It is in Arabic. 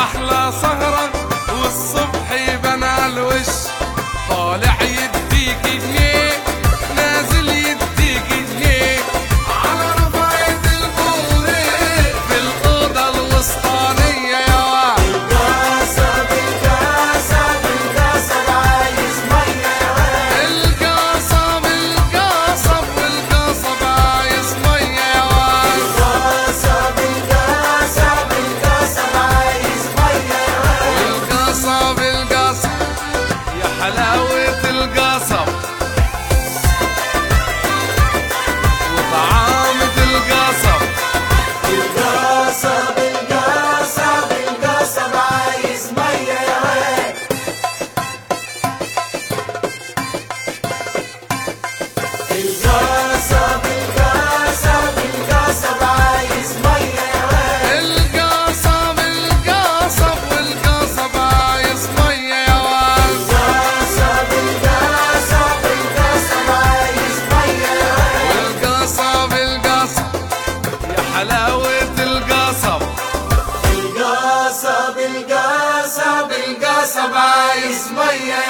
أحلى سهرة والصبح يبنى الوش، طالع يديك جنيه نازل يديك جنيه، على رفاية البوري في الأوضة الوسطانية يا واد. القاصة بالقاصة بالقاصة عايز مية يا واد. القاصة بالقاصة والقاصة عايز مية يا واد. القاصة بالقاصة بالقاصة عايز مية يا واد. القاصة بالقاصة يا حلاوة القصب وطعامة القصب. القاصة بالقاصة بالقاصة عايز مية يا واد. القاصة بالقاصة بالقاصة عايز مية يا واد. القاصة بالقصب والقصب عايز مية يا واد. القاصة بالقاصة بالقاصة عايز مية يا واد. والقصة بالقصب يا حلاوة القصب. القاصة بالقاصة بالقاصة عايز مية